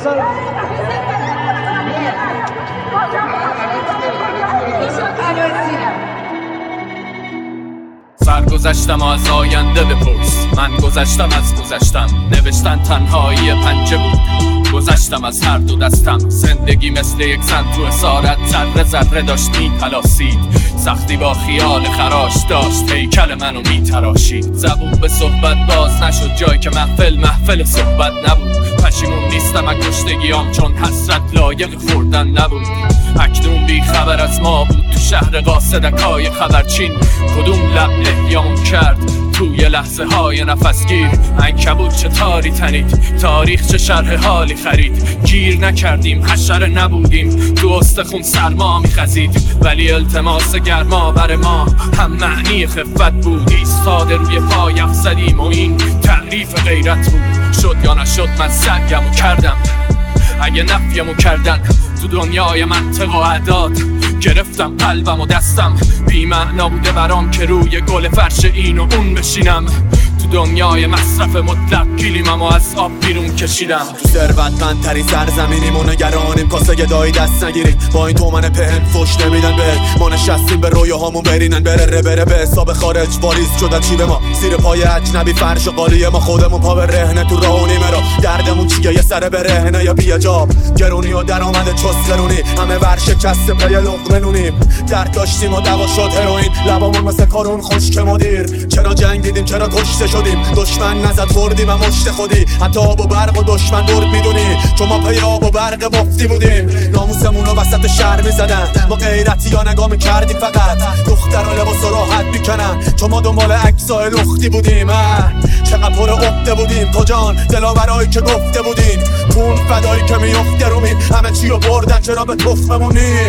سرگذشتم از آینده بپرس، من گذشتم از گذشتم، نوشتن تنهایی پنجه بود. گذشتم از هر دو دستم، زندگی مثل یک زن تو اسارت ذره ذره داشت میپلاسید. سختی با خیال خراش داشت هیکل منو میتراشید. زبون به صحبت باز نشد جایی که محفل صحبت نبود. پشیمون نیستم از کشتگیام چون حسرت لایق خوردن نبود. اکنون بی خبر از ما بود تو شهر قاصدکای خبرچین. کدوم لب احیام کرد توی لحظه های نفسگیر. عنکبوت چه تاری تنید، تاریخ چه شرح حالی خرید. گیر نکردیم حشره نبودیم، تو استخون سرما میخزید. ولی التماس گرما بر ما هم معنی خفت بود. ایستاده روی پایف زدیم و این تعریف غیرت بود. شد یا نشد من سرگمو کردم، اگه نفیمو کردن تو دنیای منطق و اعداد. گرفتم قلبم و دستم، بی معنا بوده برام که روی گل فرش این و اون بشینم. تو دنیای مصرف مطلق گلیمم و از آب بیرون کشیدم. تو ثروتمندترین سرزمینیم و نگرانیم کاسه گدایی دست نگیریم. با این تومن پهن فوش نمیدن به ما، نشستیم به رویاهامون برینن. بره به حساب خارج واریز شده چی به ما. زیر پای اجنبی فرش و قالی ما، خودمون پا به رهنه تو راه و نیمه را. دردمون چیه یه سر برهنه یا بیجاب، گرونی و درآمد چسکرونی. همه ورشکسته پای لقمه نونیم. درد داشتیم و دوا شد هروئین. لبامون مثل کارون خشک مدیر. چرا جنگ دیدیم چرا کشته شدیم. دشمن نزد خوردیم و مشت خودی. حتی آب و برق و دشمن برد میدونی، چون ما پی آب و برق مفتی بودیم. ناموسمونو وسط شهر میزدن، ما غیرتی یا نگاه میکردیم فقط. دخترها لباس راحت میکنن چون ما دنبال عکسای لختی بودیم. چقدر پر عقده بودیم تو جان، دلاورایی که گفته بودیم. کون فدایی که میفته رو مین، همه چی رو بردن چرا به تخممونیم.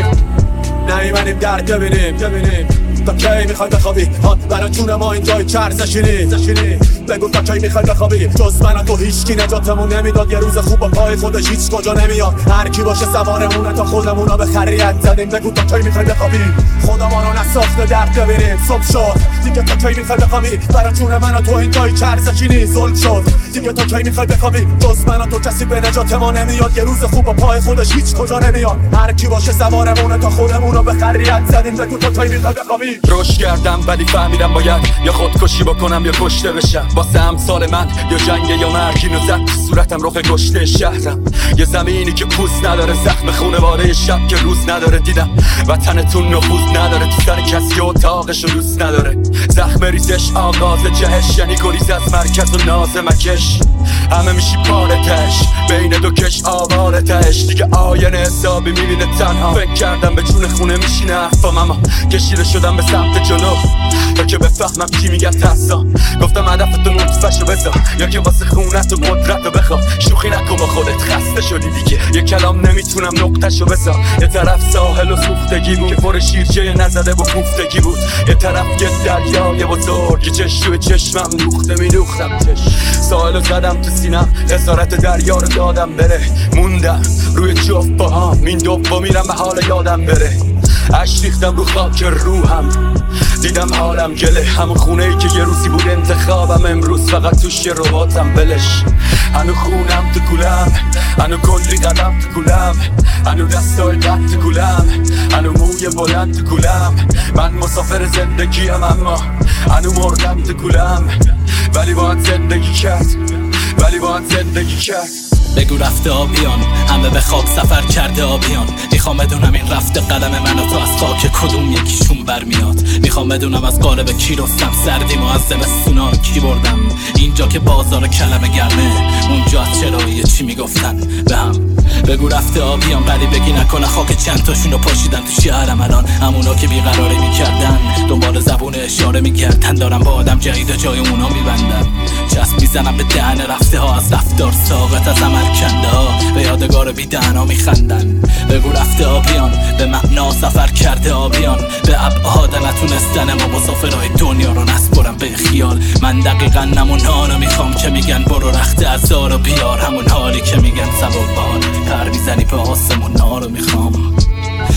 نیومدیم درد ببینیم تا کی میخوای بخوابی؟ برای جون ما اینجای چرزشینی. بگو تا کی میخوای بخوابی؟ جز من و تو هیچکی نجاتمون نمیداد. یه روز خوب با پای خودش هیچ کجا نمیاد. هر کی باشه سوارمونه تا خودمونو به خریت زدیم. بگو تا کی میخوای بخوابی؟ خدا ما رو نساخته درد ببینیم. صبح شد دیگه تا کی میخوای بخوابی؟ برای جون من و تو اینجای چرزشینی. ظلم شد دیگه تا کی میخوای بخوابی؟ جز من و تو کسی به نجات ما نمیاد. یه روز خوب با پای خودش هیچ کجا نمیاد. هر کی باشه سوارمونه تا خودمونو به خریت زدیم. بگو تا کی میخوای بخوابی؟ روش کردم ولی فهمیدم باید یا خودکشی بکنم یا کشته بشم. واسه امثال من یا جنگ یا مرگ. اینو زد تو صورتم رخ کشته شهرم. یه زمینی که پوست نداره، زخم خونواده شب که روز نداره. دیدم وطنتون نفوذ نداره، تو سر کسی اتاقشو دوست نداره. زخم ریزش آغاز جهش، یعنی گریز از مرکز و ناز مکش. همه میشی پارتش بین دو کش آوارتش. دیگه آینه حسابی میبینه تنها. فکر کردم به جون خونه میشینه حرفام، اما کشیده شدم به سمت جلو تا که بفهمم کی میگه ترسا. گفتم هدفتو نطفشو بذار یا که واسه خونت و قدرتو بخوا. شوخی نکن با خودت، خسته شدی دیگه. یه کلام نمیتونم نقطهشو بذار. یه طرف ساحل و سوختگی بود که پر شیرجه نزده و کوفتگی بود. یه طرف یه دریای بزرگ که چشم چشمم دوخته میدوختم. ساحلو زدم تو سینم، اسارت دریا رو دادم بره. موندم روی جفت باهام، این دوم میرم به حال یادم بره. عشق ریختم رو خاک روحم، دیدم حالم گله. همون خونه‌ای که یه روزی بود انتخابم، امروز فقط توش یه رباتم بلش. هنو خونم تو کولم، هنو کلی قدم تو کولم، هنو دستای قد تو کولم، هنو موی بلند تو کولم. من مسافر زندگیم اما هنو مردم تو کولم. ولی باید زندگی کرد. بگو رفته آبیان، همه به خواب سفر کرده آبیان. میخوام بدونم این رفته قدم من و تو از خاک کدوم یکیشون برمیاد. میخوام بدونم از قالب کی رستم سردیم و از زمستونا کی بردم. اینجا که بازار کلمه گرمه، اونجا از چرایی چی میگفتن به هم. بگو رفته آبیان، ولی بگی نکنه خاک چند تاشون رو پاشیدن تو شهرم الان. همونا که بیقراری میکردن، دنبال زبون اشاره میکردن. دارم با آدم جدید جای اونا میبندم. چسب میزنم به دهن رفته ها، از رفتار ساقط از عمل کنده ها. به یادگار بی دهنا میخندن. بگو رفته آبیان، به معنا سفر کرده آبیان. به ابعاد نتونستن ما مسافرهای دنیا رو نسپرم به خیال. من دقیقا همون حالو میخوام که میگن برو رخت ازار و بیار. همون حالی که میگن سبب بال پر میزنی به آسمون ها رو میخوام.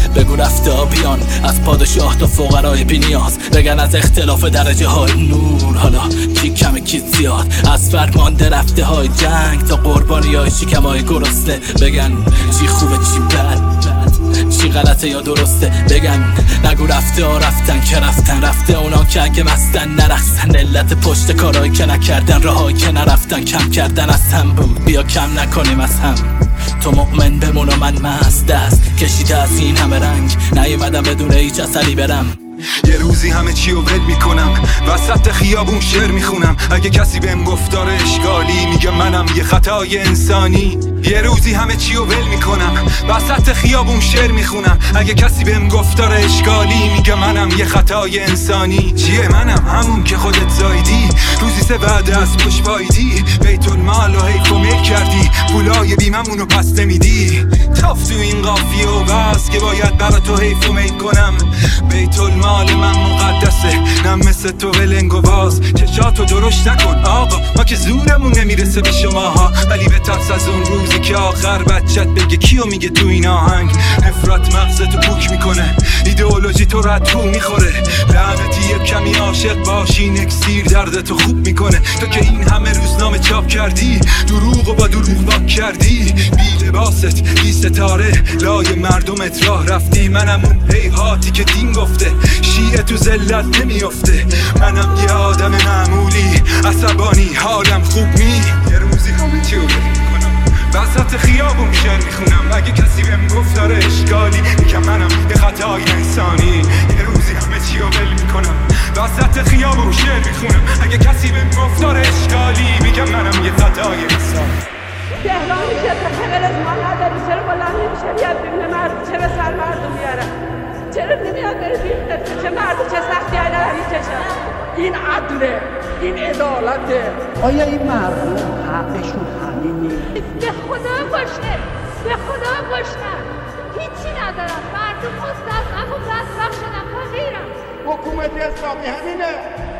بگو رفته آبیان از پادشاه تا فقرای بی نیاز، بگن از اختلاف درجه های نور حالا کی کم کی زیاد، از فرمانده رفته های جنگ تا قربانی های شکم های گرسنه، بگن چی خوبه چی بد چی غلطه یا درسته، بگن نگو رفته ها رفتن که رفته اونا که اگه مستن نرخصن، علت پشت کارهایی که نکردن راهایی که نرفتن کم کردن از هم بود، بیا کم نکنیم از هم. تو مؤمن بمون و من مست دست کشیده از این همه رنگ، نیومدم بدون هیچ اصلی برم. یه روزی همه چی رو ول میکنم، وسط خیابون شعر میخونم، اگه کسی بهم گفتار اشکالی میگه منم یه خطای انسانی. یه روزی همه چی رو ول میکنم، وسط خیابون شعر میخونم، اگه کسی بهم گفتار اشکالی میگه منم یه خطای انسانی. چیه منم همون که خودت زایدی، روزی سه بعد از پشت پایدی، بیت المال و حیف و میل کردی، پولای بیممونو پس نمیدی. تاف تو این قافیه و بس که باید برا تو حیف و میل کنم، بیت المال من مقدسه نه مثل تو ولنگ و باز. چشاتو درشت نکن آقا، ما که زورمون نمیرسه به شماها، ولی به ترس از اون روزی که آخر بچت بگه کیو میگه تو این آهنگ. نفرت مغزتو پوک میکنه، ایدئولوژی تو رد رو میخوره، لعنتی یه کمی عاشق باشی نکسیر دردتو خوب میکنه. تو که این همه روزنامه چاپ کردی، دروغو با دروغ واک کردی، بی لباست بی ستاره لای مردمت راه رفتی. منم اون هیهاتی که دین گفته شیعه تو ذلت نمیافته، منم یه آدم معمولی عصبانی حالم خوب یه روزی همه چی رو میکنم، وسط خیابون شعر میخونم، اگه کسی بهم گفتار اشکالی میگم منم یه خطای انسانی. یه روزی همه چی رو ول میکنم، وسط خیابون شعر میخونم، اگه کسی بهم گفتار اشکالی میگم منم یه خطای انسانی. تهرانی که خبر از ما نداری، چرا بلند نمیشه بیاد ببینه مردم چه به سر مردم میارن، چرا نمیاد بره ببینه چه مردم چه سختی های دارن میکشن. این عدله، این عدالته. آیا این مردم حقشون همین نیست؟ به خدا باشه، به خدا باشه، هیچی ندارن، مردم مستضعف و بدبخت شدن، فقیرن. حکومت اسلامی همینه.